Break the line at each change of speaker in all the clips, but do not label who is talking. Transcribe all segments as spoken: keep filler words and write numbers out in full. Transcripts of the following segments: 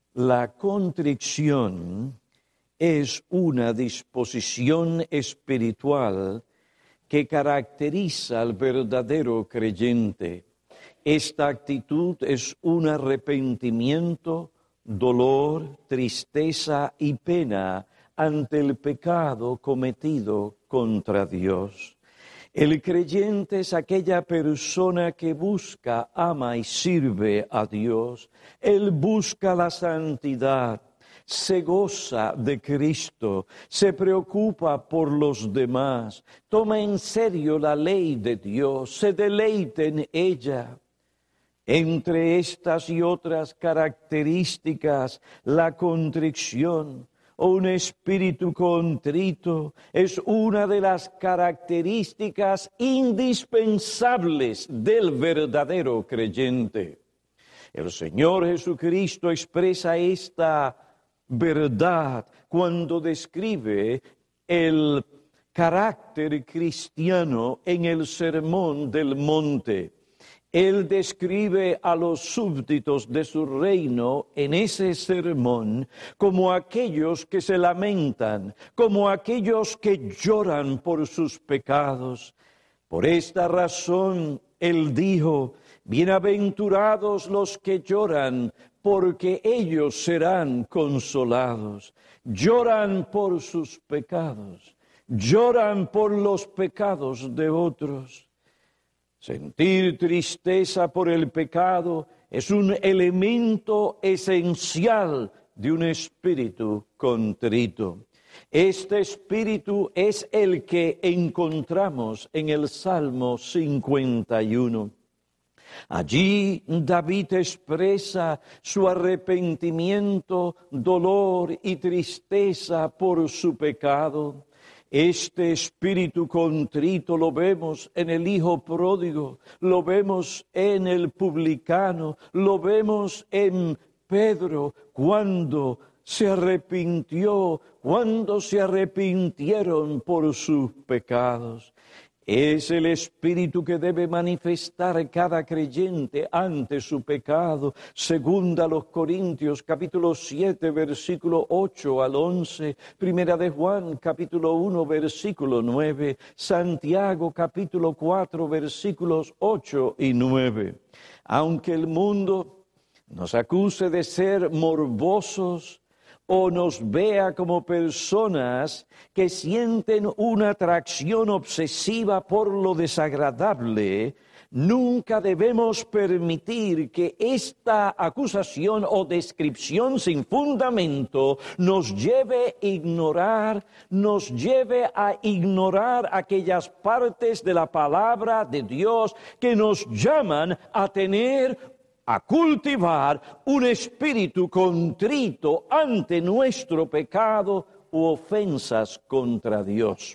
La contrición es una disposición espiritual que caracteriza al verdadero creyente. Esta actitud es un arrepentimiento, dolor, tristeza y pena ante el pecado cometido contra Dios. El creyente es aquella persona que busca, ama y sirve a Dios. Él busca la santidad, se goza de Cristo, se preocupa por los demás, toma en serio la ley de Dios, se deleita en ella. Entre estas y otras características, la contrición o un espíritu contrito es una de las características indispensables del verdadero creyente. El Señor Jesucristo expresa esta verdad cuando describe el carácter cristiano en el Sermón del Monte. Él describe a los súbditos de su reino en ese sermón como aquellos que se lamentan, como aquellos que lloran por sus pecados. Por esta razón, Él dijo, bienaventurados los que lloran, porque ellos serán consolados. Lloran por sus pecados, lloran por los pecados de otros. Sentir tristeza por el pecado es un elemento esencial de un espíritu contrito. Este espíritu es el que encontramos en el Salmo cincuenta y uno. Allí David expresa su arrepentimiento, dolor y tristeza por su pecado. Este espíritu contrito lo vemos en el hijo pródigo, lo vemos en el publicano, lo vemos en Pedro cuando se arrepintió, cuando se arrepintieron por sus pecados. Es el espíritu que debe manifestar cada creyente ante su pecado. Segunda a los Corintios, capítulo siete, versículo ocho al once. Primera de Juan, capítulo uno, versículo nueve. Santiago, capítulo cuatro, versículos ocho y nueve. Aunque el mundo nos acuse de ser morbosos, o nos vea como personas que sienten una atracción obsesiva por lo desagradable, nunca debemos permitir que esta acusación o descripción sin fundamento nos lleve a ignorar, nos lleve a ignorar aquellas partes de la palabra de Dios que nos llaman a tener a cultivar un espíritu contrito ante nuestro pecado u ofensas contra Dios.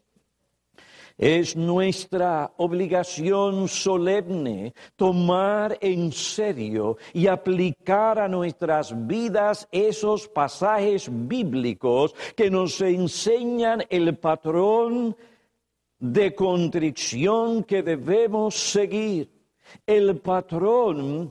Es nuestra obligación solemne tomar en serio y aplicar a nuestras vidas esos pasajes bíblicos que nos enseñan el patrón de contrición que debemos seguir, el patrón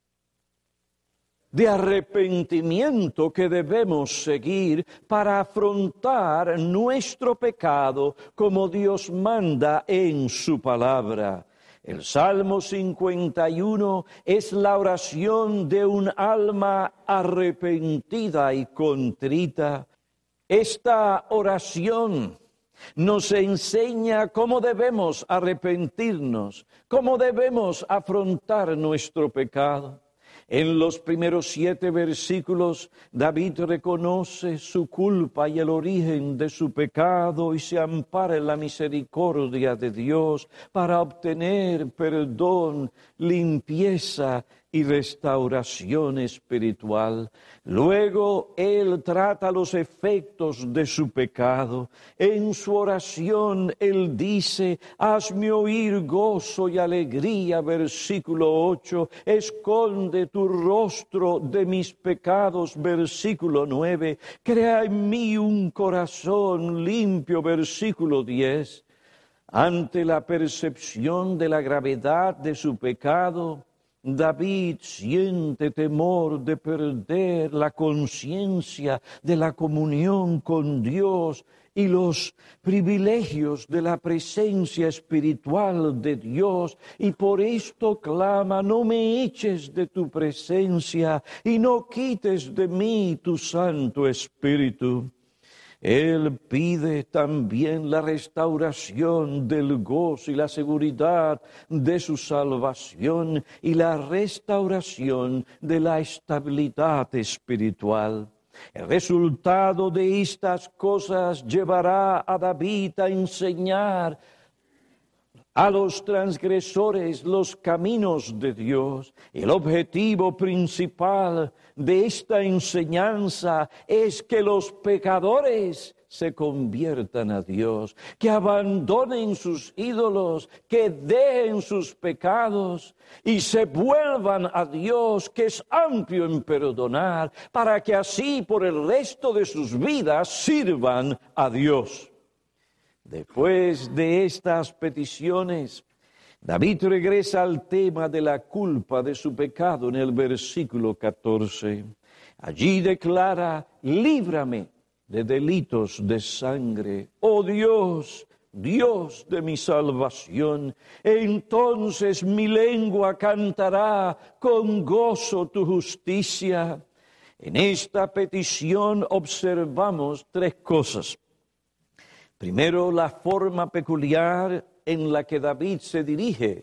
de arrepentimiento que debemos seguir para afrontar nuestro pecado como Dios manda en su palabra. El Salmo cincuenta y uno es la oración de un alma arrepentida y contrita. Esta oración nos enseña cómo debemos arrepentirnos, cómo debemos afrontar nuestro pecado. En los primeros siete versículos, David reconoce su culpa y el origen de su pecado y se ampara en la misericordia de Dios para obtener perdón, limpieza y restauración espiritual. Luego, él trata los efectos de su pecado. En su oración, él dice, hazme oír gozo y alegría, versículo ocho, esconde tu rostro de mis pecados, versículo nueve, crea en mí un corazón limpio, versículo diez. Ante la percepción de la gravedad de su pecado, David siente temor de perder la conciencia de la comunión con Dios y los privilegios de la presencia espiritual de Dios, y por esto clama: no me eches de tu presencia y no quites de mí tu Santo Espíritu. Él pide también la restauración del gozo y la seguridad de su salvación y la restauración de la estabilidad espiritual. El resultado de estas cosas llevará a David a enseñar a los transgresores los caminos de Dios. El objetivo principal de esta enseñanza es que los pecadores se conviertan a Dios, que abandonen sus ídolos, que dejen sus pecados y se vuelvan a Dios, que es amplio en perdonar, para que así por el resto de sus vidas sirvan a Dios. Después de estas peticiones, David regresa al tema de la culpa de su pecado en el versículo catorce. Allí declara: líbrame de delitos de sangre, oh Dios, Dios de mi salvación. Entonces mi lengua cantará con gozo tu justicia. En esta petición observamos tres cosas. Primero, la forma peculiar en la que David se dirige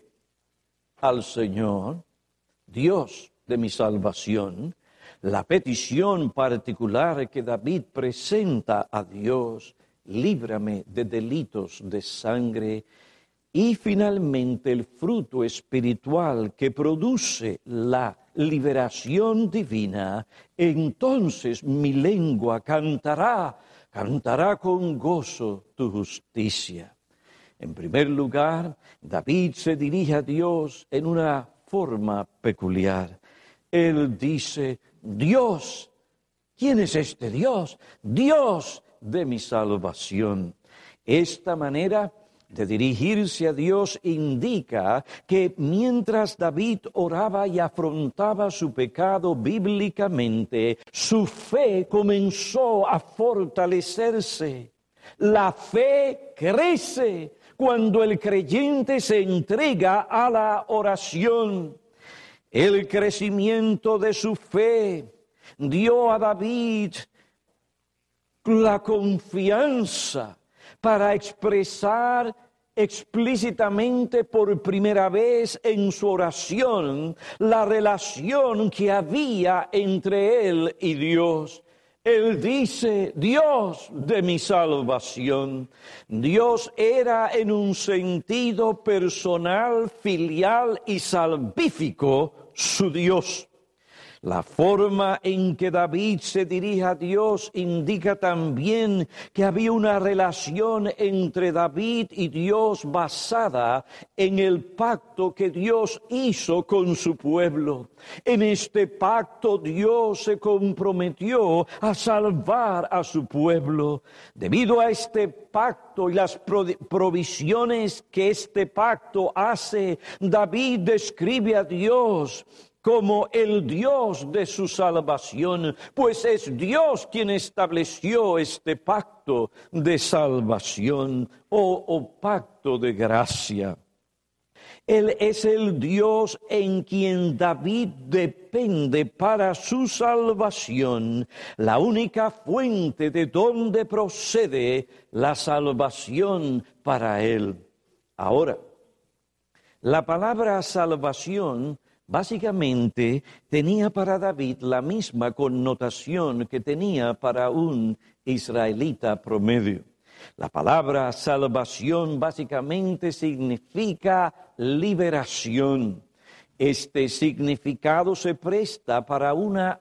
al Señor, Dios de mi salvación. La petición particular que David presenta a Dios: líbrame de delitos de sangre. Y finalmente, el fruto espiritual que produce la liberación divina. Entonces mi lengua cantará, cantará con gozo tu justicia. En primer lugar, David se dirige a Dios en una forma peculiar. Él dice: Dios, ¿quién es este Dios? Dios de mi salvación. Esta manera de dirigirse a Dios indica que mientras David oraba y afrontaba su pecado bíblicamente, su fe comenzó a fortalecerse. La fe crece cuando el creyente se entrega a la oración. El crecimiento de su fe dio a David la confianza para expresar explícitamente por primera vez en su oración la relación que había entre él y Dios. Él dice: Dios de mi salvación. Dios era en un sentido personal, filial y salvífico su Dios. La forma en que David se dirige a Dios indica también que había una relación entre David y Dios basada en el pacto que Dios hizo con su pueblo. En este pacto Dios se comprometió a salvar a su pueblo. Debido a este pacto y las provisiones que este pacto hace, David describe a Dios como el Dios de su salvación, pues es Dios quien estableció este pacto de salvación o, o pacto de gracia. Él es el Dios en quien David depende para su salvación, la única fuente de donde procede la salvación para él. Ahora, la palabra salvación básicamente tenía para David la misma connotación que tenía para un israelita promedio. La palabra salvación básicamente significa liberación. Este significado se presta para una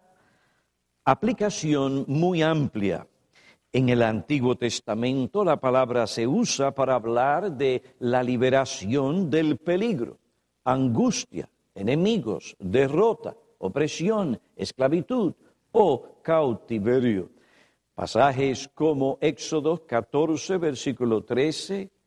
aplicación muy amplia. En el Antiguo Testamento la palabra se usa para hablar de la liberación del peligro, angustia, enemigos, derrota, opresión, esclavitud o cautiverio. Pasajes como Éxodo catorce, versículo trece,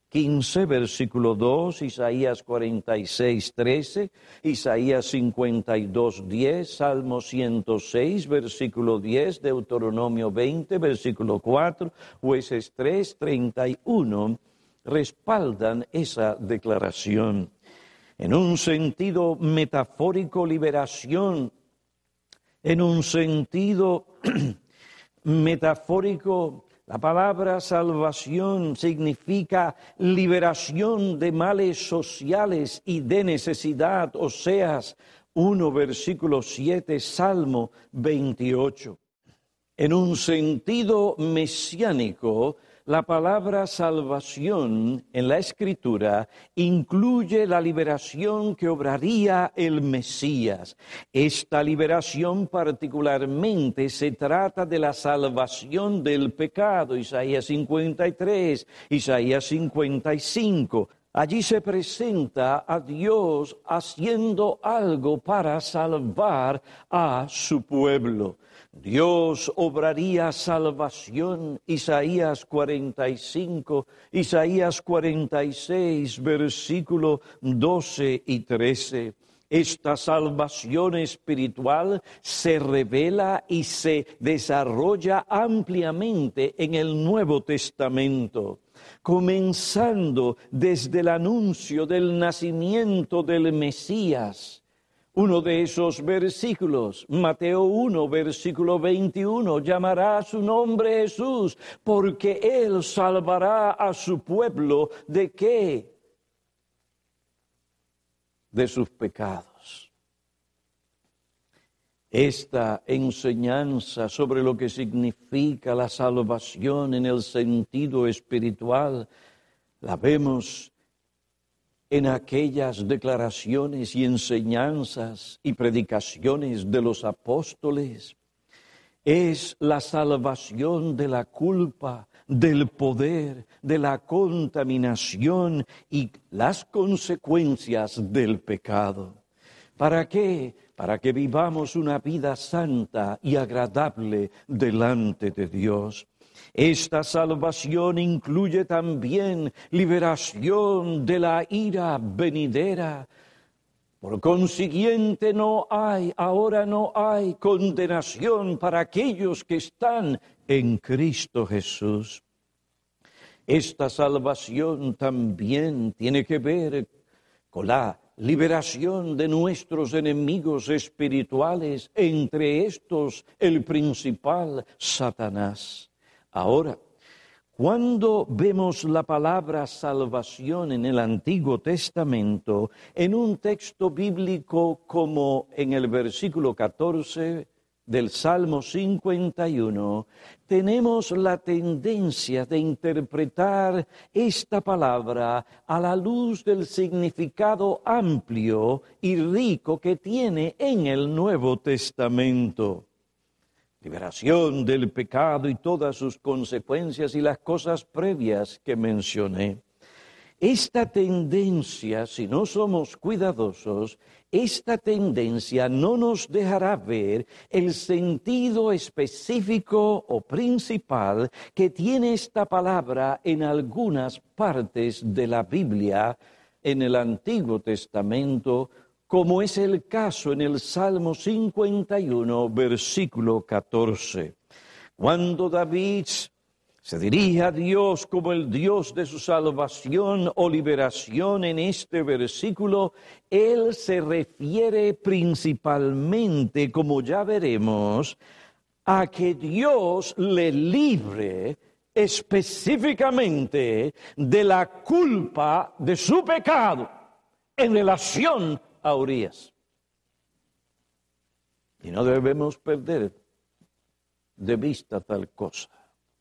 quince, versículo dos, Isaías cuarenta y seis, trece, Isaías cincuenta y dos, diez, Salmo ciento seis, versículo diez, Deuteronomio veinte, versículo cuatro, Jueces tres, treinta y uno, respaldan esa declaración. En un sentido metafórico, liberación. En un sentido metafórico, la palabra salvación significa liberación de males sociales y de necesidad. Oseas uno, versículo siete, Salmo veintiocho. En un sentido mesiánico, la palabra salvación en la Escritura incluye la liberación que obraría el Mesías. Esta liberación particularmente se trata de la salvación del pecado, Isaías cincuenta y tres, Isaías cincuenta y cinco. Allí se presenta a Dios haciendo algo para salvar a su pueblo. Dios obraría salvación, Isaías cuarenta y cinco, Isaías cuarenta y seis, versículo doce y trece. Esta salvación espiritual se revela y se desarrolla ampliamente en el Nuevo Testamento, comenzando desde el anuncio del nacimiento del Mesías. Uno de esos versículos, Mateo uno, versículo veintiuno, llamará a su nombre Jesús, porque Él salvará a su pueblo, ¿de qué? De sus pecados. Esta enseñanza sobre lo que significa la salvación en el sentido espiritual, la vemos en aquellas declaraciones y enseñanzas y predicaciones de los apóstoles. Es la salvación de la culpa, del poder, de la contaminación y las consecuencias del pecado. ¿Para qué? Para que vivamos una vida santa y agradable delante de Dios. Esta salvación incluye también liberación de la ira venidera. Por consiguiente, no hay, ahora no hay condenación para aquellos que están en Cristo Jesús. Esta salvación también tiene que ver con la liberación de nuestros enemigos espirituales, entre estos el principal, Satanás. Ahora, cuando vemos la palabra salvación en el Antiguo Testamento, en un texto bíblico como en el versículo catorce del Salmo cincuenta y uno, tenemos la tendencia de interpretar esta palabra a la luz del significado amplio y rico que tiene en el Nuevo Testamento. Liberación del pecado y todas sus consecuencias y las cosas previas que mencioné. Esta tendencia, si no somos cuidadosos, esta tendencia no nos dejará ver el sentido específico o principal que tiene esta palabra en algunas partes de la Biblia, en el Antiguo Testamento, como es el caso en el Salmo cincuenta y uno, versículo catorce. Cuando David se dirige a Dios como el Dios de su salvación o liberación en este versículo, él se refiere principalmente, como ya veremos, a que Dios le libre específicamente de la culpa de su pecado en relación a Urías. Y no debemos perder de vista tal cosa.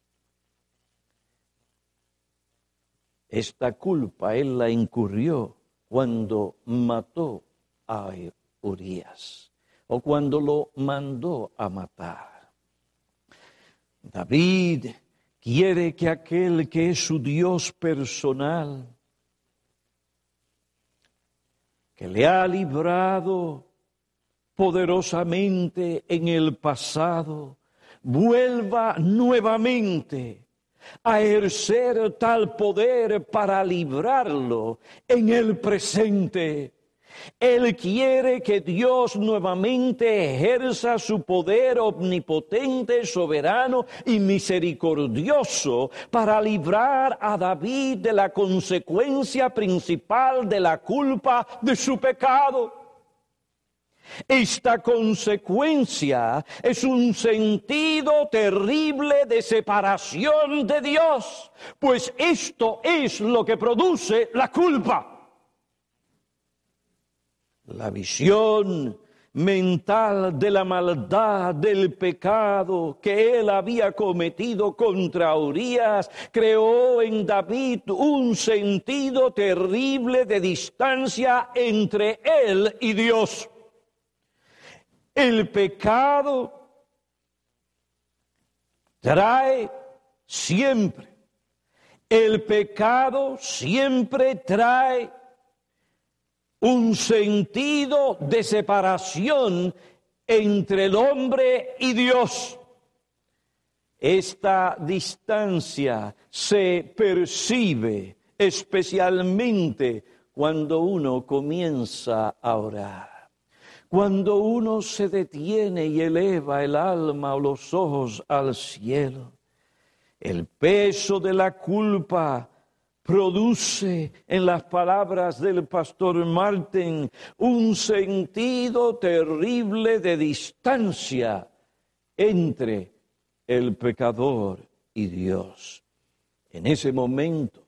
Esta culpa él la incurrió cuando mató a Urías o cuando lo mandó a matar. David quiere que aquel que es su Dios personal, que le ha librado poderosamente en el pasado, vuelva nuevamente a ejercer tal poder para librarlo en el presente. Él quiere que Dios nuevamente ejerza su poder omnipotente, soberano y misericordioso para librar a David de la consecuencia principal de la culpa de su pecado. Esta consecuencia es un sentido terrible de separación de Dios, pues esto es lo que produce la culpa. La visión mental de la maldad, del pecado que él había cometido contra Urías, creó en David un sentido terrible de distancia entre él y Dios. El pecado trae siempre, el pecado siempre trae un sentido de separación entre el hombre y Dios. Esta distancia se percibe especialmente cuando uno comienza a orar. Cuando uno se detiene y eleva el alma o los ojos al cielo, el peso de la culpa produce, en las palabras del pastor Martin, un sentido terrible de distancia entre el pecador y Dios. En ese momento,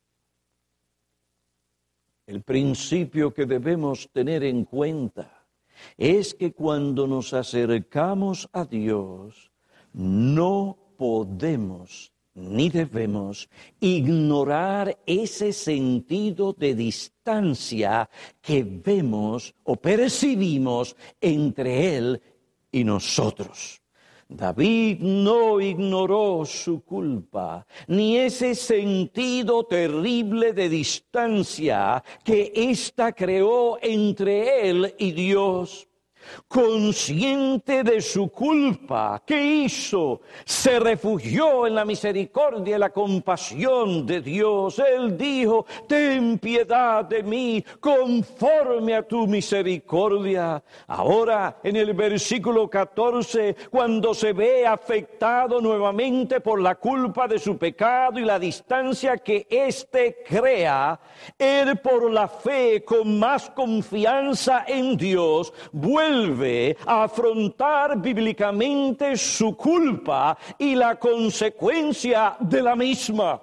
el principio que debemos tener en cuenta es que cuando nos acercamos a Dios, no podemos ni debemos ignorar ese sentido de distancia que vemos o percibimos entre Él y nosotros. David no ignoró su culpa, ni ese sentido terrible de distancia que ésta creó entre él y Dios. Consciente de su culpa, ¿qué hizo? Se refugió en la misericordia y la compasión de Dios. Él dijo: ten piedad de mí conforme a tu misericordia. Ahora, en el versículo catorce, cuando se ve afectado nuevamente por la culpa de su pecado y la distancia que éste crea, él por la fe, con más confianza en Dios, vuelve Vuelve a afrontar bíblicamente su culpa y la consecuencia de la misma.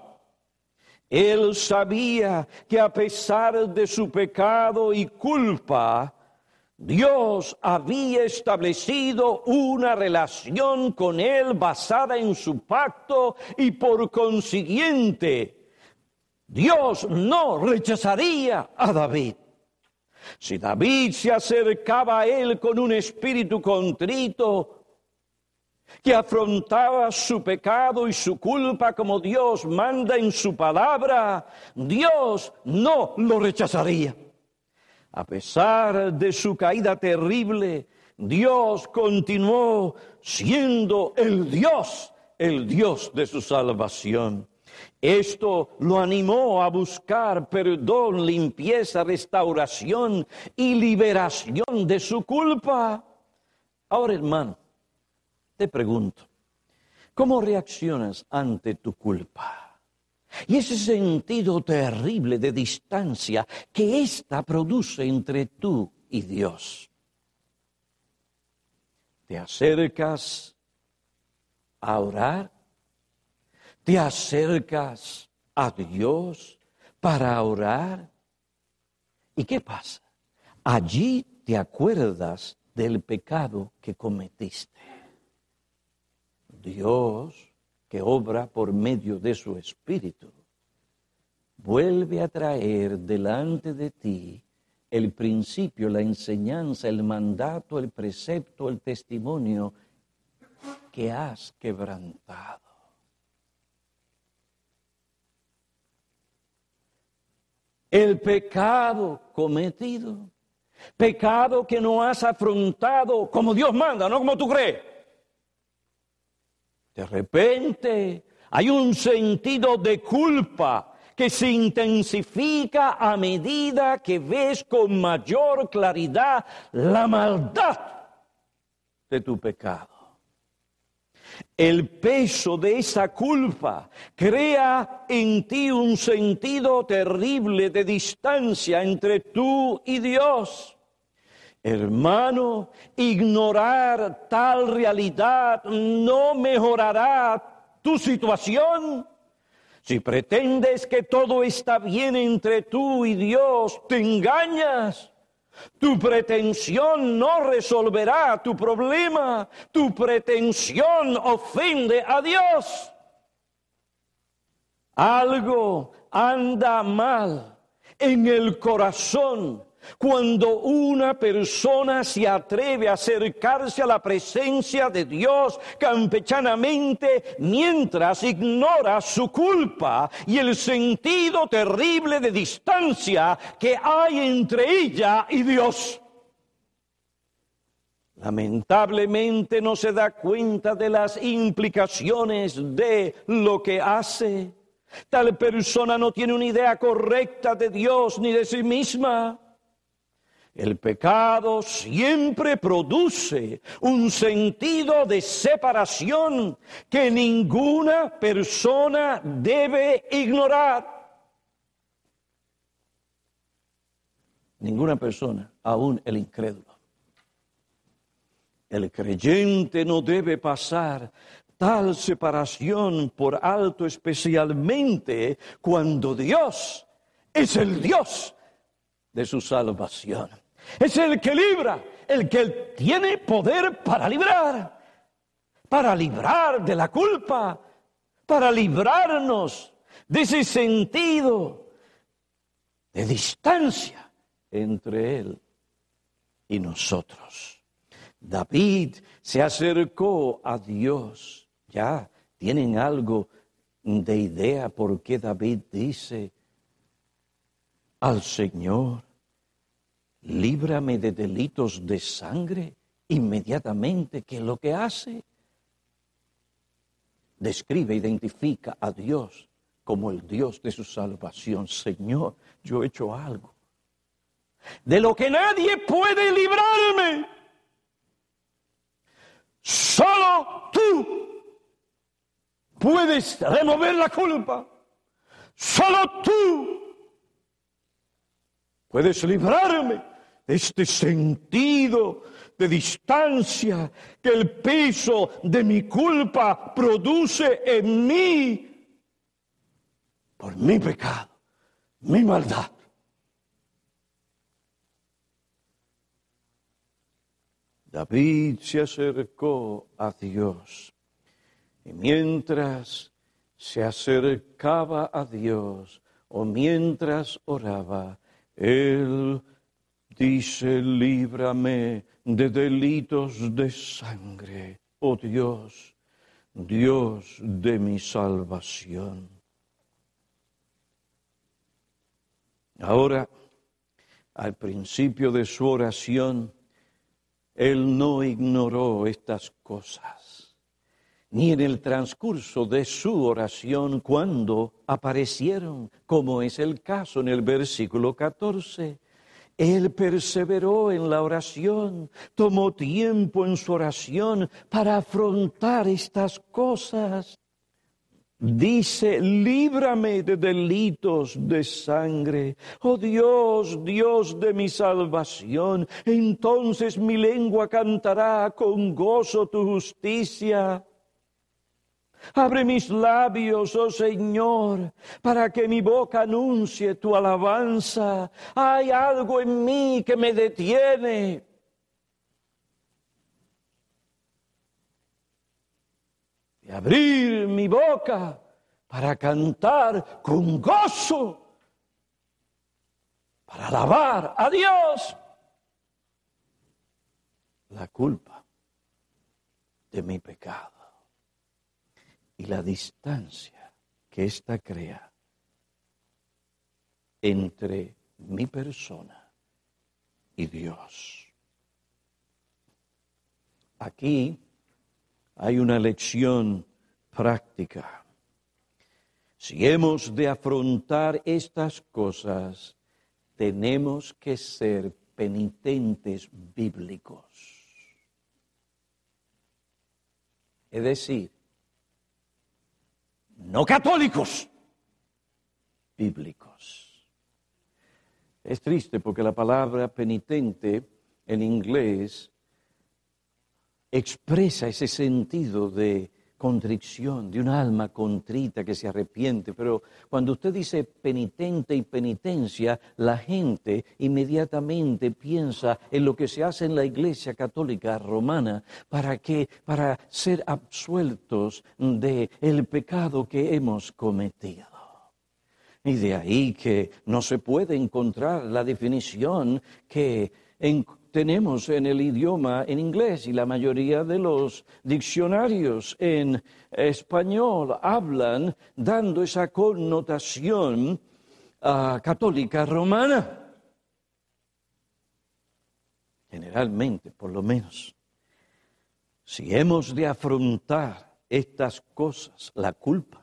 Él sabía que a pesar de su pecado y culpa, Dios había establecido una relación con él basada en su pacto y por consiguiente, Dios no rechazaría a David. Si David se acercaba a él con un espíritu contrito, que afrontaba su pecado y su culpa como Dios manda en su palabra, Dios no lo rechazaría. A pesar de su caída terrible, Dios continuó siendo el Dios, el Dios de su salvación. Esto lo animó a buscar perdón, limpieza, restauración y liberación de su culpa. Ahora, hermano, te pregunto, ¿cómo reaccionas ante tu culpa? Y ese sentido terrible de distancia que ésta produce entre tú y Dios. ¿Te acercas a orar? ¿Te acercas a Dios para orar? ¿Y qué pasa? Allí te acuerdas del pecado que cometiste. Dios, que obra por medio de su Espíritu, vuelve a traer delante de ti el principio, la enseñanza, el mandato, el precepto, el testimonio que has quebrantado. El pecado cometido, pecado que no has afrontado como Dios manda, no como tú crees. De repente Hay un sentido de culpa que se intensifica a medida que ves con mayor claridad la maldad de tu pecado. El peso de esa culpa crea en ti un sentido terrible de distancia entre tú y Dios. Hermano, ignorar tal realidad no mejorará tu situación. Si pretendes que todo está bien entre tú y Dios, te engañas. Tu pretensión no resolverá tu problema. Tu pretensión ofende a Dios. Algo anda mal en el corazón cuando una persona se atreve a acercarse a la presencia de Dios campechanamente mientras ignora su culpa y el sentido terrible de distancia que hay entre ella y Dios. Lamentablemente no se da cuenta de las implicaciones de lo que hace. Tal persona no tiene una idea correcta de Dios ni de sí misma. El pecado siempre produce un sentido de separación que ninguna persona debe ignorar. Ninguna persona, aún el incrédulo. El creyente no debe pasar tal separación por alto, especialmente cuando Dios es el Dios de su salvación. Es el que libra, el que tiene poder para librar, para librar de la culpa, para librarnos de ese sentido de distancia entre Él y nosotros. David se acercó a Dios. Ya tienen algo de idea por qué David dice al Señor: líbrame de delitos de sangre. Inmediatamente, ¿qué es lo que hace? Describe, identifica a Dios como el Dios de su salvación. Señor, yo he hecho algo de lo que nadie puede librarme. Solo tú puedes remover la culpa. Solo tú puedes librarme de este sentido de distancia que el peso de mi culpa produce en mí por mi pecado, mi maldad. David se acercó a Dios y mientras se acercaba a Dios o mientras oraba, él dice: líbrame de delitos de sangre, oh Dios, Dios de mi salvación. Ahora, al principio de su oración, él no ignoró estas cosas, ni en el transcurso de su oración cuando aparecieron, como es el caso en el versículo catorce. Él perseveró en la oración, tomó tiempo en su oración para afrontar estas cosas. Dice: líbrame de delitos de sangre. Oh Dios, Dios de mi salvación, entonces mi lengua cantará con gozo tu justicia. Abre mis labios, oh Señor, para que mi boca anuncie tu alabanza. Hay algo en mí que me detiene. De abrir mi boca para cantar con gozo, para alabar a Dios. La culpa de mi pecado y la distancia que ésta crea entre mi persona y Dios. Aquí hay una lección práctica. Si hemos de afrontar estas cosas, tenemos que ser penitentes bíblicos. Es decir, no católicos, bíblicos. Es triste porque la palabra penitente en inglés expresa ese sentido de contrición, de un alma contrita que se arrepiente, pero cuando usted dice penitente y penitencia, la gente inmediatamente piensa en lo que se hace en la Iglesia Católica Romana para que para ser absueltos de el pecado que hemos cometido. Y de ahí que no se puede encontrar la definición que en tenemos en el idioma en inglés, y la mayoría de los diccionarios en español hablan dando esa connotación uh, católica romana. Generalmente, por lo menos, si hemos de afrontar estas cosas, la culpa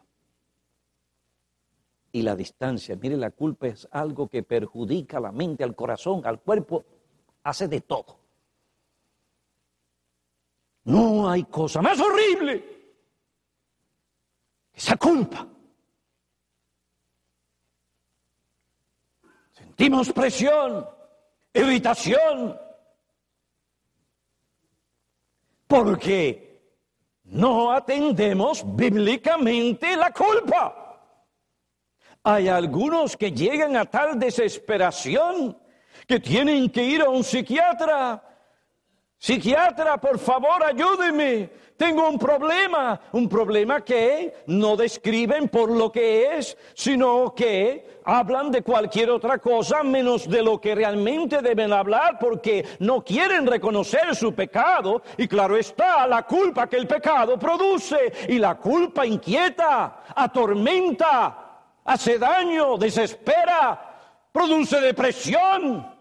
y la distancia. Mire, la culpa es algo que perjudica a la mente, al corazón, al cuerpo, hace de todo. No hay cosa más horrible que esa culpa. Sentimos presión, irritación, porque no atendemos bíblicamente la culpa. Hay algunos que llegan a tal desesperación que tienen que ir a un psiquiatra. Psiquiatra, por favor, ayúdeme. Tengo un problema, un problema que no describen por lo que es, sino que hablan de cualquier otra cosa menos de lo que realmente deben hablar, porque no quieren reconocer su pecado. Y claro está, la culpa que el pecado produce, y la culpa inquieta, atormenta, hace daño, desespera, produce depresión.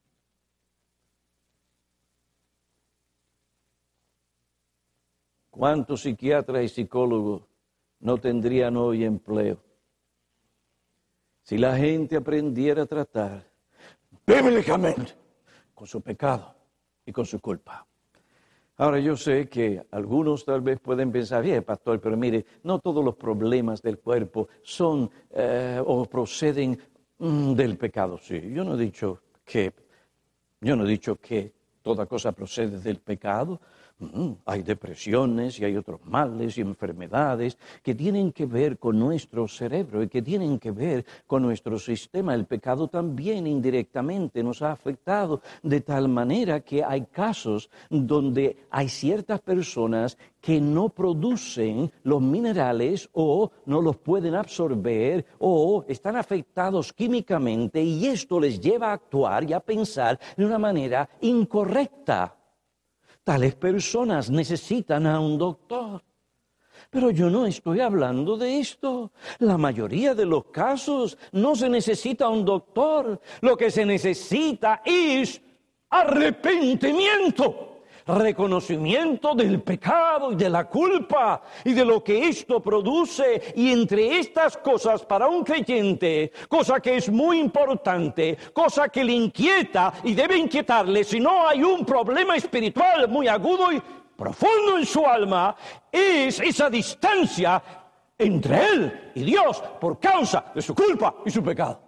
¿Cuántos psiquiatras y psicólogos no tendrían hoy empleo si la gente aprendiera a tratar bíblicamente con su pecado y con su culpa? Ahora, yo sé que algunos tal vez pueden pensar, bien, pastor, pero mire, no todos los problemas del cuerpo son eh, o proceden mm, del pecado. Sí, yo no he dicho que, yo no he dicho que toda cosa procede del pecado. Mm, hay depresiones y hay otros males y enfermedades que tienen que ver con nuestro cerebro y que tienen que ver con nuestro sistema. El pecado también indirectamente nos ha afectado de tal manera que hay casos donde hay ciertas personas que no producen los minerales o no los pueden absorber o están afectados químicamente, y esto les lleva a actuar y a pensar de una manera incorrecta. Tales personas necesitan a un doctor. Pero yo no estoy hablando de esto. La mayoría de los casos no se necesita un doctor. Lo que se necesita es arrepentimiento. Reconocimiento del pecado y de la culpa y de lo que esto produce. Y entre estas cosas, para un creyente, cosa que es muy importante, cosa que le inquieta y debe inquietarle si no hay un problema espiritual muy agudo y profundo en su alma, es esa distancia entre él y Dios por causa de su culpa y su pecado.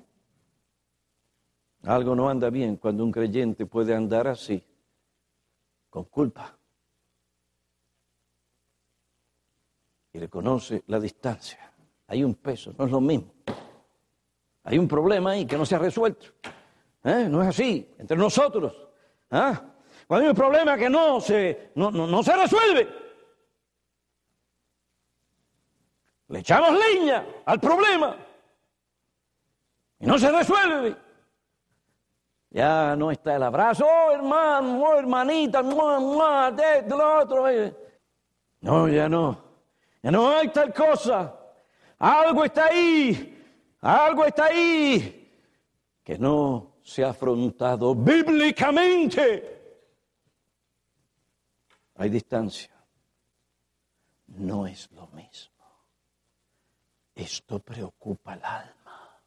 Algo no anda bien cuando un creyente puede andar así, con culpa, y reconoce la distancia. Hay un peso, no es lo mismo. Hay un problema ahí que no se ha resuelto. ¿Eh? No es así, entre nosotros. ¿Ah? Cuando hay un problema que no se, no, no, no se resuelve, le echamos leña al problema y no se resuelve. Ya no está el abrazo, oh hermano, oh hermanita, muah, muah, de, de lo otro. No, ya no. Ya no hay tal cosa. Algo está ahí. Algo está ahí que no se ha afrontado bíblicamente. Hay distancia. No es lo mismo. Esto preocupa al alma.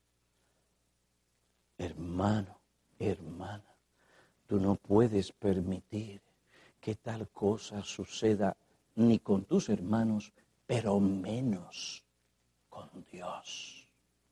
Hermano, hermana, tú no puedes permitir que tal cosa suceda ni con tus hermanos, pero menos con Dios.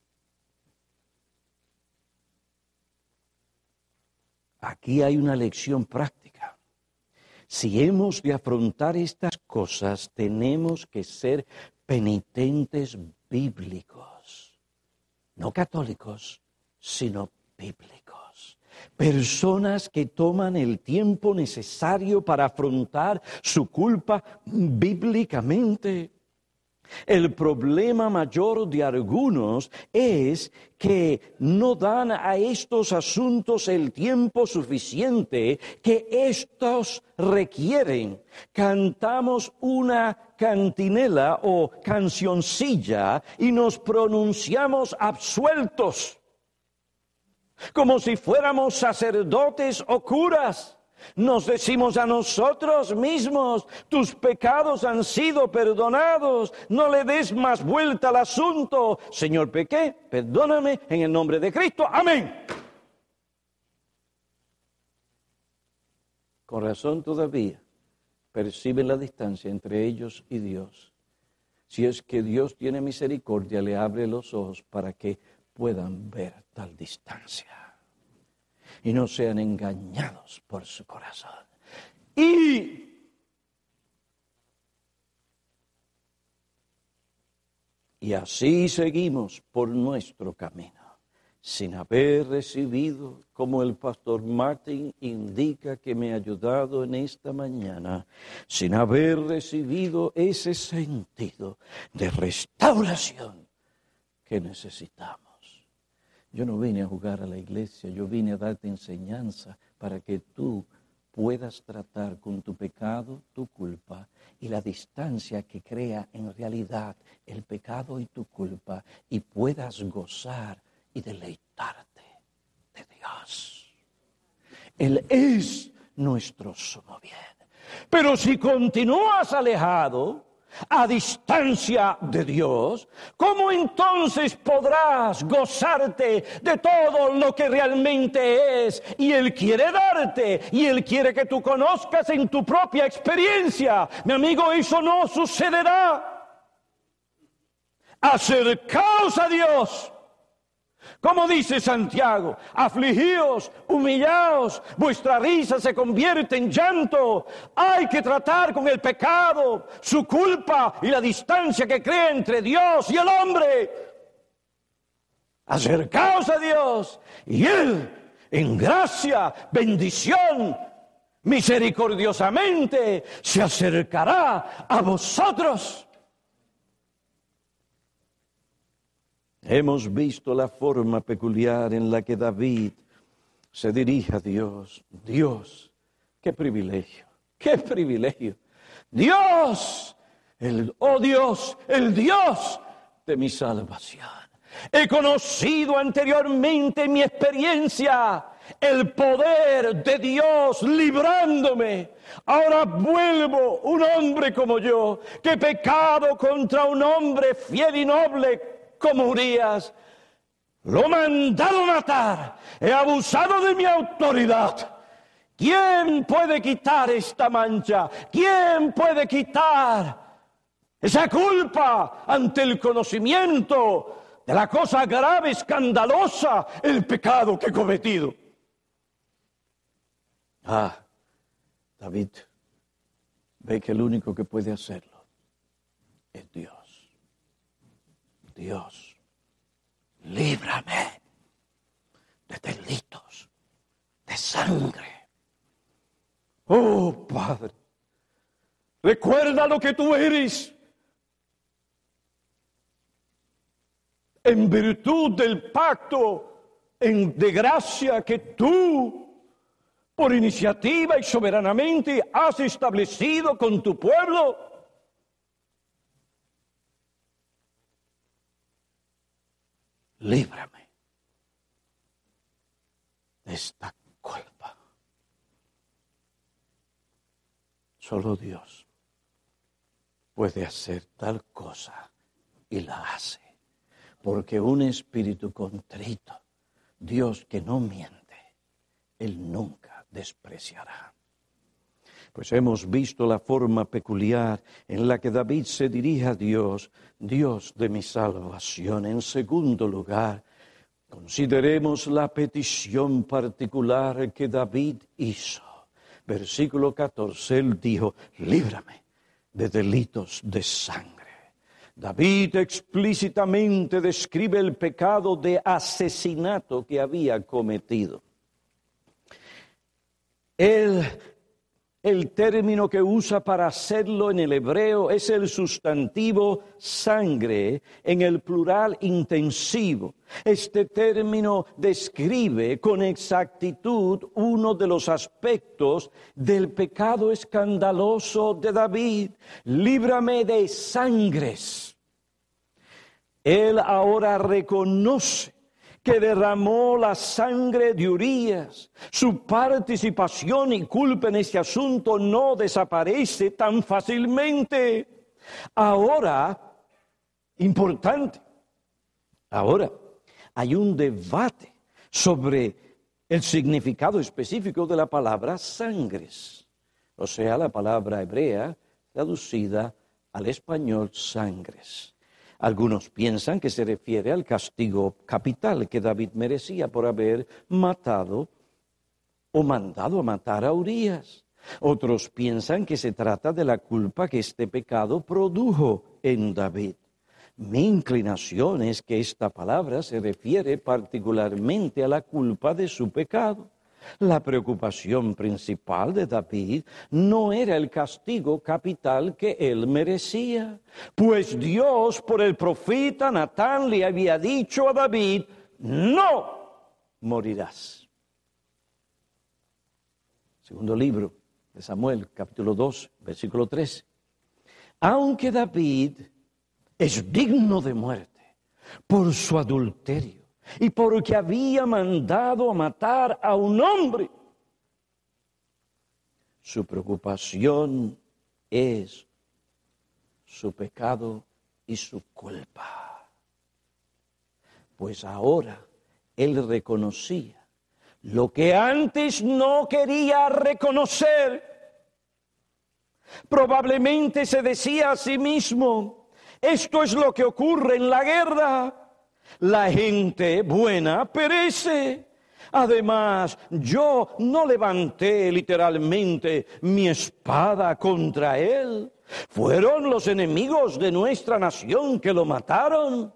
Aquí hay una lección práctica. Si hemos de afrontar estas cosas, tenemos que ser penitentes bíblicos, no católicos, sino bíblicos. Personas que toman el tiempo necesario para afrontar su culpa bíblicamente. El problema mayor de algunos es que no dan a estos asuntos el tiempo suficiente que estos requieren. Cantamos una cantinela o cancioncilla y nos pronunciamos absueltos, como si fuéramos sacerdotes o curas. Nos decimos a nosotros mismos, tus pecados han sido perdonados, no le des más vuelta al asunto. Señor, pequé, perdóname en el nombre de Cristo, amén. Con razón todavía perciben la distancia entre ellos y Dios. Si es que Dios tiene misericordia, le abre los ojos para que puedan ver tal distancia y no sean engañados por su corazón. Y, y así seguimos por nuestro camino, sin haber recibido, como el pastor Martin indica que me ha ayudado en esta mañana, sin haber recibido ese sentido de restauración que necesitamos. Yo no vine a jugar a la iglesia, yo vine a darte enseñanza para que tú puedas tratar con tu pecado, tu culpa y la distancia que crea en realidad el pecado y tu culpa y puedas gozar y deleitarte de Dios. Él es nuestro sumo bien. Pero si continúas alejado, a distancia de Dios, ¿cómo entonces podrás gozarte de todo lo que realmente es? Y Él quiere darte, y Él quiere que tú conozcas en tu propia experiencia. Mi amigo, eso no sucederá. Acercaos a Dios. Como dice Santiago, afligíos, humillaos, vuestra risa se convierte en llanto. Hay que tratar con el pecado, su culpa y la distancia que crea entre Dios y el hombre. Acercaos a Dios y Él, en gracia, bendición, misericordiosamente, se acercará a vosotros. Hemos visto la forma peculiar en la que David se dirige a Dios. Dios, qué privilegio, qué privilegio. Dios, el, oh Dios, el Dios de mi salvación. He conocido anteriormente en mi experiencia el poder de Dios librándome. Ahora vuelvo un hombre como yo, que he pecado contra un hombre fiel y noble como Urías, lo he mandado matar, he abusado de mi autoridad. ¿Quién puede quitar esta mancha? ¿Quién puede quitar esa culpa ante el conocimiento de la cosa grave, escandalosa, el pecado que he cometido? Ah, David ve que el único que puede hacerlo es Dios. Dios, líbrame de delitos, de sangre. Oh, Padre, recuerda lo que tú eres. En virtud del pacto en, de gracia que tú, por iniciativa y soberanamente, has establecido con tu pueblo. Líbrame de esta culpa. Solo Dios puede hacer tal cosa y la hace. Porque un espíritu contrito, Dios que no miente, Él nunca despreciará. Pues hemos visto la forma peculiar en la que David se dirige a Dios, Dios de mi salvación. En segundo lugar, consideremos la petición particular que David hizo. Versículo catorce, él dijo, líbrame de delitos de sangre. David explícitamente describe el pecado de asesinato que había cometido. Él El término que usa para hacerlo en el hebreo es el sustantivo sangre en el plural intensivo. Este término describe con exactitud uno de los aspectos del pecado escandaloso de David. Líbrame de sangres. Él ahora reconoce que derramó la sangre de Urías. Su participación y culpa en este asunto no desaparece tan fácilmente. Ahora, importante, ahora hay un debate sobre el significado específico de la palabra sangres, o sea, la palabra hebrea traducida al español sangres. Algunos piensan que se refiere al castigo capital que David merecía por haber matado o mandado a matar a Urías. Otros piensan que se trata de la culpa que este pecado produjo en David. Mi inclinación es que esta palabra se refiere particularmente a la culpa de su pecado. La preocupación principal de David no era el castigo capital que él merecía, pues Dios por el profeta Natán le había dicho a David, no morirás. Segundo libro de Samuel, capítulo dos, versículo trece. Aunque David es digno de muerte por su adulterio, y porque había mandado a matar a un hombre, su preocupación es su pecado y su culpa. Pues ahora él reconocía lo que antes no quería reconocer. Probablemente se decía a sí mismo, esto es lo que ocurre en la guerra. La gente buena perece. Además, yo no levanté literalmente mi espada contra él. Fueron los enemigos de nuestra nación que lo mataron.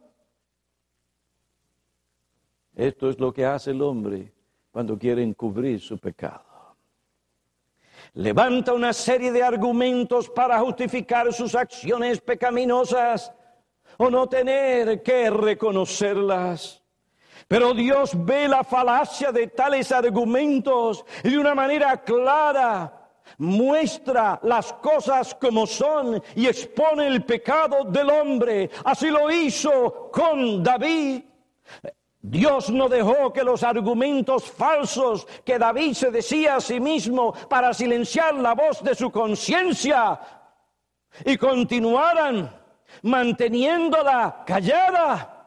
Esto es lo que hace el hombre cuando quiere encubrir su pecado. Levanta una serie de argumentos para justificar sus acciones pecaminosas o no tener que reconocerlas. Pero Dios ve la falacia de tales argumentos y de una manera clara muestra las cosas como son y expone el pecado del hombre. Así lo hizo con David. Dios no dejó que los argumentos falsos que David se decía a sí mismo para silenciar la voz de su conciencia y continuaran manteniéndola callada,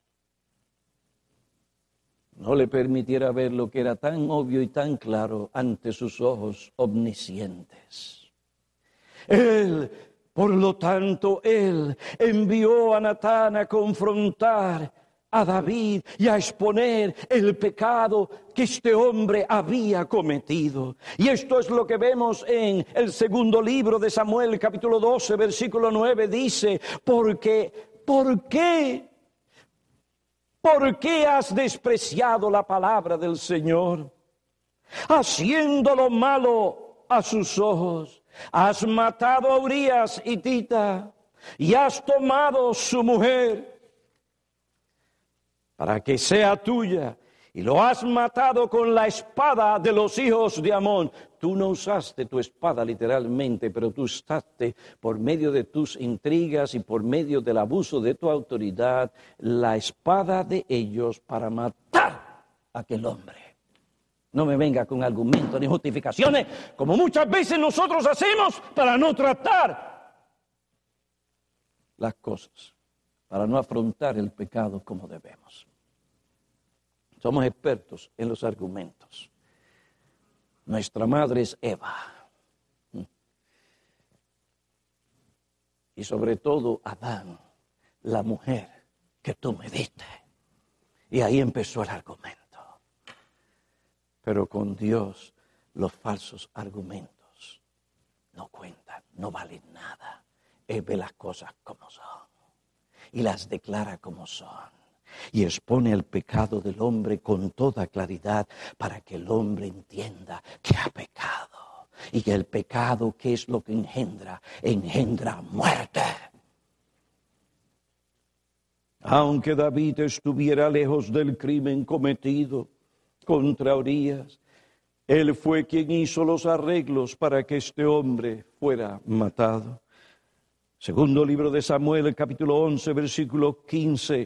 no le permitiera ver lo que era tan obvio y tan claro ante sus ojos omniscientes. Él, por lo tanto, él envió a Natán a confrontar a David y a exponer el pecado que este hombre había cometido. Y esto es lo que vemos en el segundo libro de Samuel, capítulo doce, versículo nueve, dice, porque, ¿por qué? ¿Por qué has despreciado la palabra del Señor? Haciendo lo malo a sus ojos, has matado a Urías hitita y has tomado su mujer para que sea tuya, y lo has matado con la espada de los hijos de Amón. Tú no usaste tu espada literalmente, pero tú usaste por medio de tus intrigas y por medio del abuso de tu autoridad, la espada de ellos para matar a aquel hombre. No me venga con argumentos ni justificaciones, como muchas veces nosotros hacemos para no tratar las cosas, para no afrontar el pecado como debemos. Somos expertos en los argumentos. Nuestra madre es Eva. Y sobre todo Adán, la mujer que tú me diste. Y ahí empezó el argumento. Pero con Dios los falsos argumentos no cuentan, no valen nada. Él ve las cosas como son y las declara como son. Y expone el pecado del hombre con toda claridad para que el hombre entienda que ha pecado. Y que el pecado, ¿qué es lo que engendra? Engendra muerte. Aunque David estuviera lejos del crimen cometido contra Urías, él fue quien hizo los arreglos para que este hombre fuera matado. Segundo libro de Samuel, capítulo once, versículo quince,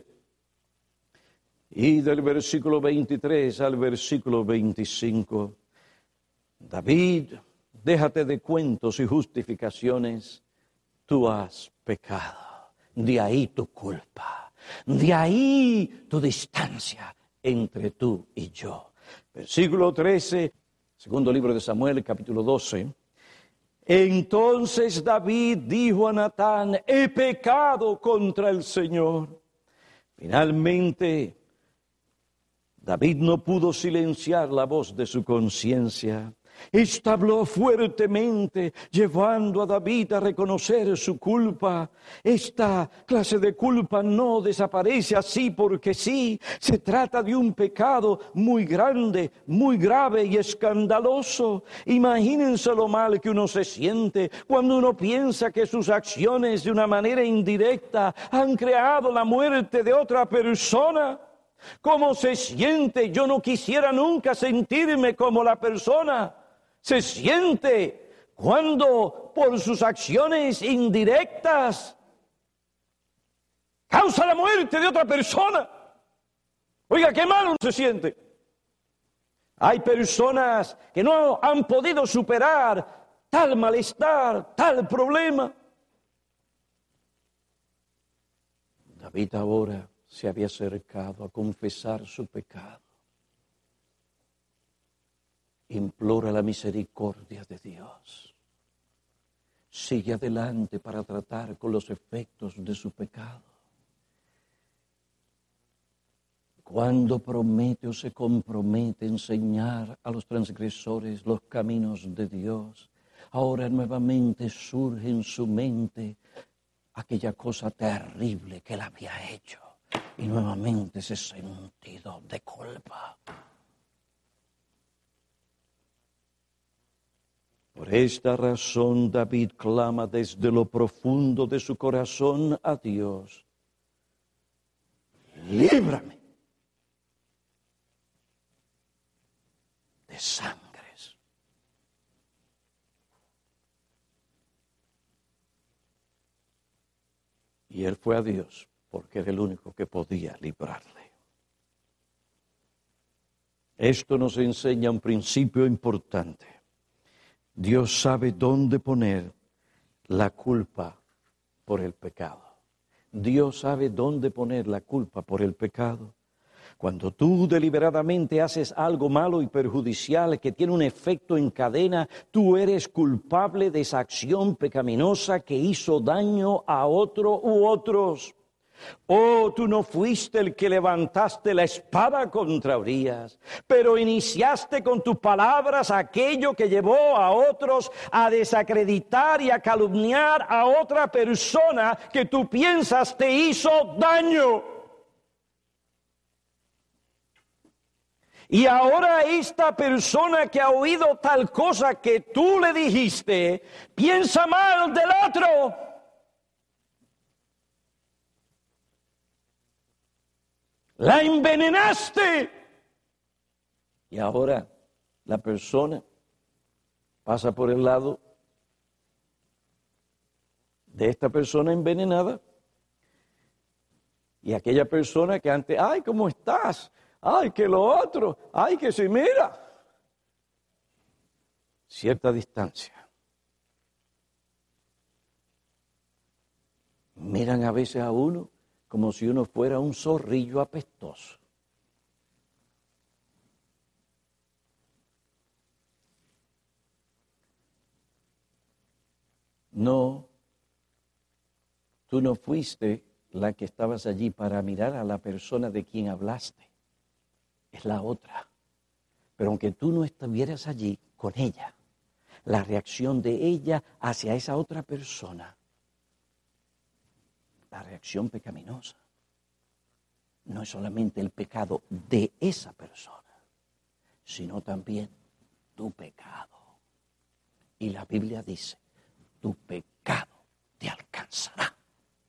y del versículo veintitrés al versículo veinticinco. David, déjate de cuentos y justificaciones, tú has pecado. De ahí tu culpa, de ahí tu distancia entre tú y yo. Versículo trece, segundo libro de Samuel, capítulo doce. Entonces David dijo a Natán, he pecado contra el Señor. Finalmente, David no pudo silenciar la voz de su conciencia. Ésta habló fuertemente, llevando a David a reconocer su culpa. Esta clase de culpa no desaparece así porque sí. Se trata de un pecado muy grande, muy grave y escandaloso. Imagínense lo mal que uno se siente cuando uno piensa que sus acciones de una manera indirecta han creado la muerte de otra persona. ¿Cómo se siente? Yo no quisiera nunca sentirme como la persona se siente cuando por sus acciones indirectas causa la muerte de otra persona. Oiga, qué mal uno se siente. Hay personas que no han podido superar tal malestar, tal problema. David ahora se había acercado a confesar su pecado. Implora la misericordia de Dios. Sigue adelante para tratar con los efectos de su pecado. Cuando promete o se compromete a enseñar a los transgresores los caminos de Dios, ahora nuevamente surge en su mente aquella cosa terrible que él había hecho. Y nuevamente ese sentido de culpa. Por esta razón David clama desde lo profundo de su corazón a Dios. Líbrame de sangres. Y él fue a Dios porque era el único que podía librarle. Esto nos enseña un principio importante. Dios sabe dónde poner la culpa por el pecado. Dios sabe dónde poner la culpa por el pecado. Cuando tú deliberadamente haces algo malo y perjudicial que tiene un efecto en cadena, tú eres culpable de esa acción pecaminosa que hizo daño a otro u otros. Oh, tú no fuiste el que levantaste la espada contra Urías, pero iniciaste con tus palabras aquello que llevó a otros a desacreditar y a calumniar a otra persona que tú piensas te hizo daño. Y ahora esta persona que ha oído tal cosa que tú le dijiste, piensa mal del otro. La envenenaste. Y ahora la persona pasa por el lado de esta persona envenenada. Y aquella persona que antes, ay, ¿cómo estás? Ay, que lo otro, ay, que se mira. Cierta distancia. Miran a veces a uno como si uno fuera un zorrillo apestoso. No, tú no fuiste la que estabas allí para mirar a la persona de quien hablaste. Es la otra. Pero aunque tú no estuvieras allí con ella, la reacción de ella hacia esa otra persona, la reacción pecaminosa, no es solamente el pecado de esa persona, sino también tu pecado. Y la Biblia dice, tu pecado te alcanzará.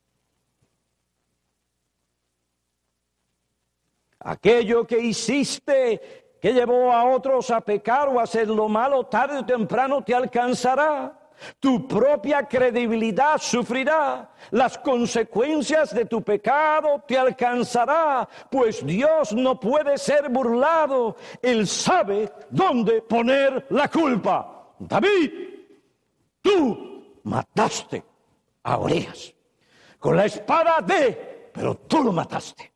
Aquello que hiciste que llevó a otros a pecar o a hacer lo malo, tarde o temprano te alcanzará. Tu propia credibilidad sufrirá. Las consecuencias de tu pecado te alcanzará, pues Dios no puede ser burlado. Él sabe dónde poner la culpa. David, tú mataste a Urias con la espada de, pero tú lo mataste.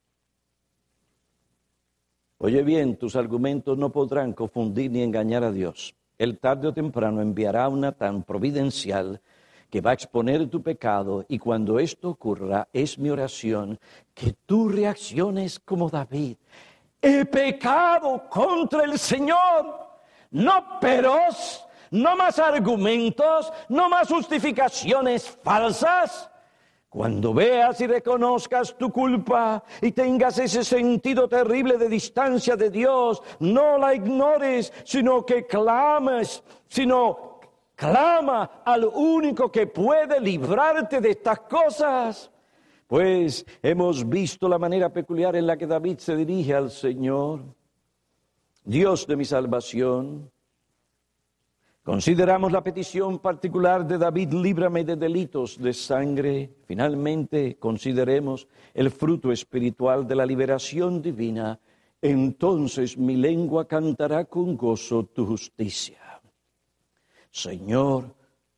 Oye bien, tus argumentos no podrán confundir ni engañar a Dios. Él tarde o temprano enviará una tan providencial que va a exponer tu pecado, y cuando esto ocurra, es mi oración que tú reacciones como David. He pecado contra el Señor, no peros, no más argumentos, no más justificaciones falsas. Cuando veas y reconozcas tu culpa y tengas ese sentido terrible de distancia de Dios, no la ignores, sino que clames, sino clama al único que puede librarte de estas cosas. Pues hemos visto la manera peculiar en la que David se dirige al Señor. Dios de mi salvación. Consideramos la petición particular de David, líbrame de delitos de sangre. Finalmente, consideremos el fruto espiritual de la liberación divina. Entonces mi lengua cantará con gozo tu justicia. Señor,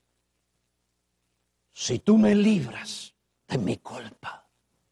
si tú me libras de mi culpa,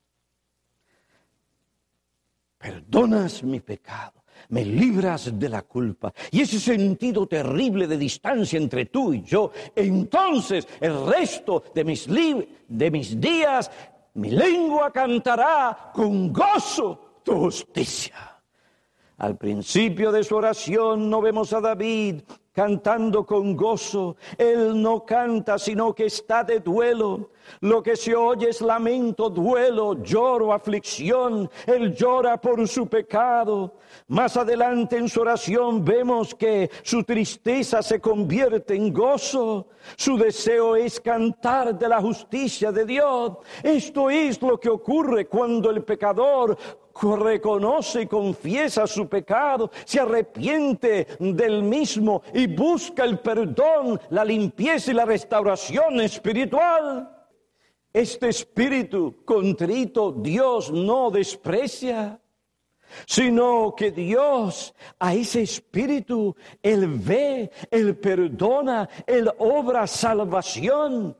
perdonas mi pecado, me libras de la culpa y ese sentido terrible de distancia entre tú y yo, entonces el resto de mis, de mis días, mi lengua cantará con gozo tu justicia. Al principio de su oración no vemos a David cantando con gozo. Él no canta, sino que está de duelo. Lo que se oye es lamento, duelo, lloro, aflicción. Él llora por su pecado. Más adelante en su oración vemos que su tristeza se convierte en gozo. Su deseo es cantar de la justicia de Dios. Esto es lo que ocurre cuando el pecador reconoce y confiesa su pecado, se arrepiente del mismo y busca el perdón, la limpieza y la restauración espiritual. Este espíritu contrito Dios no desprecia, sino que Dios a ese espíritu, Él ve, Él perdona, Él obra salvación.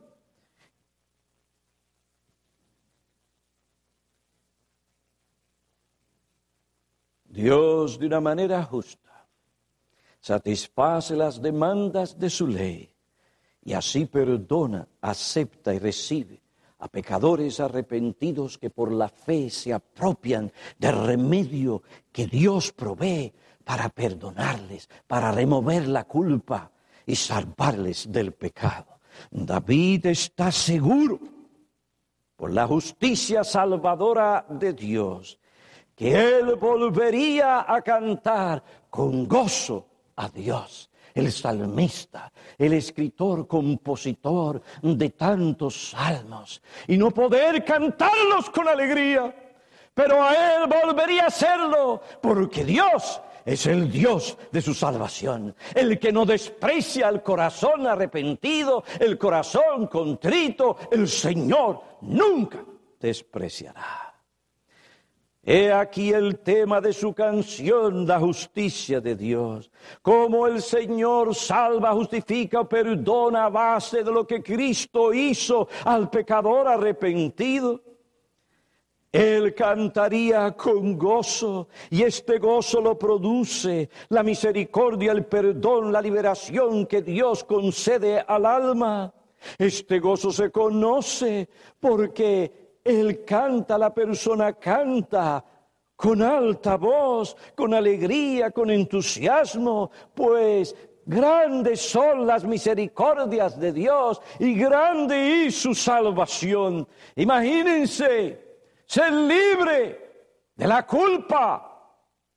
Dios, de una manera justa, satisface las demandas de su ley y así perdona, acepta y recibe a pecadores arrepentidos que por la fe se apropian del remedio que Dios provee para perdonarles, para remover la culpa y salvarles del pecado. David está seguro, por la justicia salvadora de Dios, que él volvería a cantar con gozo a Dios. El salmista, el escritor, compositor de tantos salmos, y no poder cantarlos con alegría, pero a él volvería a hacerlo, porque Dios es el Dios de su salvación, el que no desprecia el corazón arrepentido, el corazón contrito, el Señor nunca despreciará. He aquí el tema de su canción, la justicia de Dios. Cómo el Señor salva, justifica, perdona a base de lo que Cristo hizo al pecador arrepentido. Él cantaría con gozo, y este gozo lo produce la misericordia, el perdón, la liberación que Dios concede al alma. Este gozo se conoce porque Él canta, la persona canta con alta voz, con alegría, con entusiasmo, pues grandes son las misericordias de Dios y grande es su salvación. Imagínense ser libre de la culpa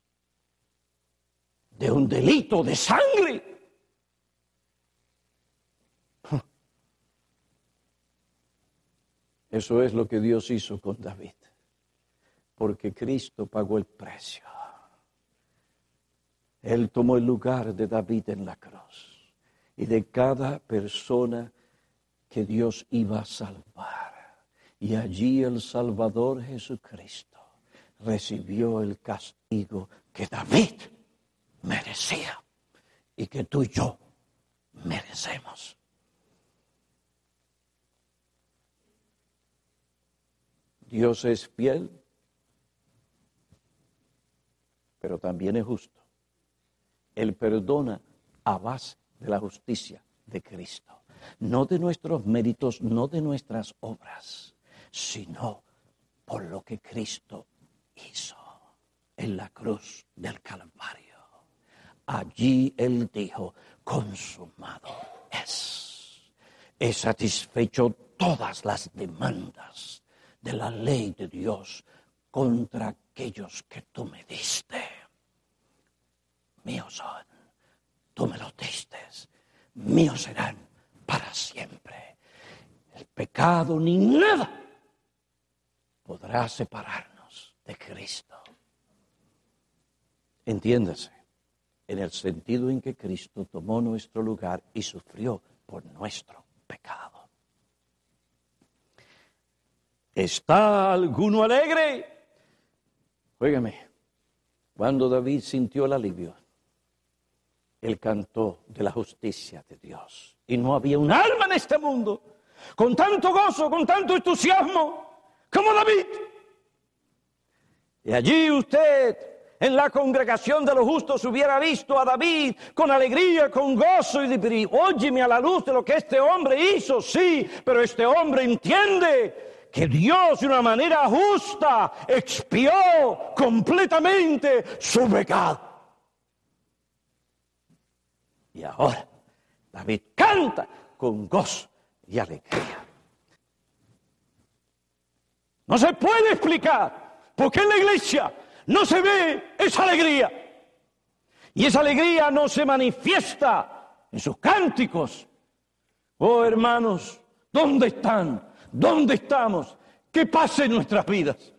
de un delito de sangre. Eso es lo que Dios hizo con David, porque Cristo pagó el precio. Él tomó el lugar de David en la cruz y de cada persona que Dios iba a salvar. Y allí el Salvador Jesucristo recibió el castigo que David merecía y que tú y yo merecemos. Dios es fiel, pero también es justo. Él perdona a base de la justicia de Cristo. No de nuestros méritos, no de nuestras obras, sino por lo que Cristo hizo en la cruz del Calvario. Allí Él dijo, consumado es. He satisfecho todas las demandas de la ley de Dios contra aquellos que tú me diste. Míos son, tú me los diste, míos serán para siempre. El pecado ni nada podrá separarnos de Cristo. Entiéndase, en el sentido en que Cristo tomó nuestro lugar y sufrió por nuestro pecado. ¿Está alguno alegre? Óigame, cuando David sintió el alivio, él cantó de la justicia de Dios. Y no había un alma en este mundo con tanto gozo, con tanto entusiasmo como David. Y allí usted, en la congregación de los justos, hubiera visto a David con alegría, con gozo, y diría, óyeme, a la luz de lo que este hombre hizo, sí, pero este hombre entiende que Dios de una manera justa expió completamente su pecado. Y ahora David canta con gozo y alegría. No se puede explicar por qué en la iglesia no se ve esa alegría. Y esa alegría no se manifiesta en sus cánticos. Oh, hermanos, ¿dónde están? ¿Dónde estamos? ¿Qué pasa en nuestras vidas?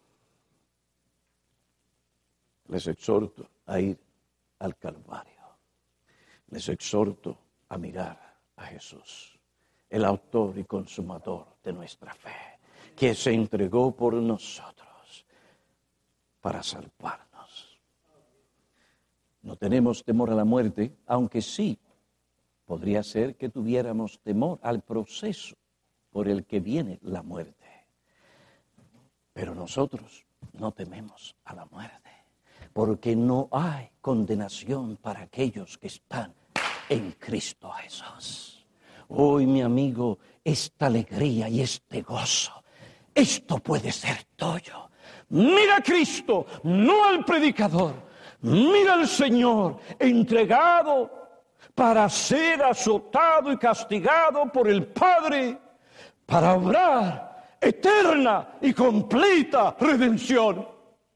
Les exhorto a ir al Calvario. Les exhorto a mirar a Jesús, el autor y consumador de nuestra fe, que se entregó por nosotros para salvarnos. No tenemos temor a la muerte, aunque sí podría ser que tuviéramos temor al proceso por el que viene la muerte. Pero nosotros no tememos a la muerte, porque no hay condenación para aquellos que están en Cristo Jesús. Hoy, mi amigo, esta alegría y este gozo, esto puede ser tuyo. Mira a Cristo, no al predicador. Mira al Señor entregado para ser azotado y castigado por el Padre, para obrar eterna y completa redención.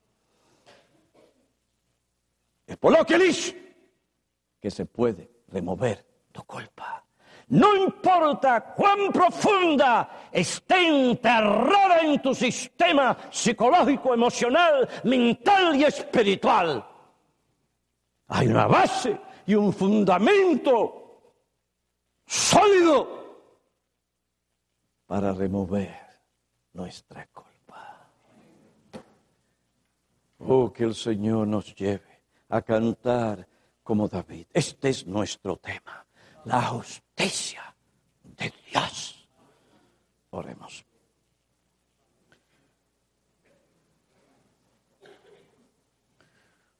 Es por lo que Él hizo que se puede remover tu culpa. No importa cuán profunda esté enterrada en tu sistema psicológico, emocional, mental y espiritual. Hay una base y un fundamento sólido para remover nuestra culpa. Oh, que el Señor nos lleve a cantar como David. Este es nuestro tema, la justicia de Dios. Oremos.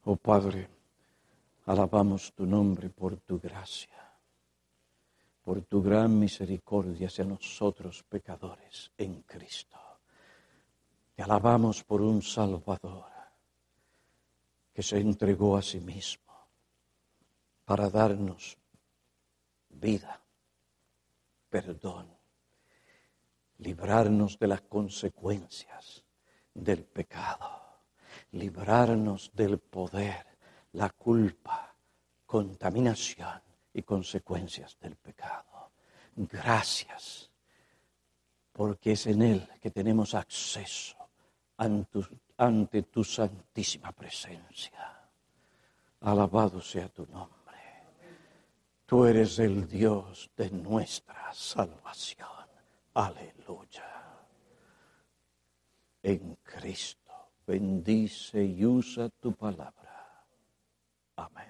Oh Padre, alabamos tu nombre por tu gracia, por tu gran misericordia hacia nosotros pecadores en Cristo. Te alabamos por un Salvador que se entregó a sí mismo para darnos vida, perdón, librarnos de las consecuencias del pecado, librarnos del poder, la culpa, contaminación y consecuencias del pecado. Gracias, porque es en Él que tenemos acceso ante, ante tu santísima presencia. Alabado sea tu nombre. Tú eres el Dios de nuestra salvación. Aleluya. En Cristo, bendice y usa tu palabra. Amén.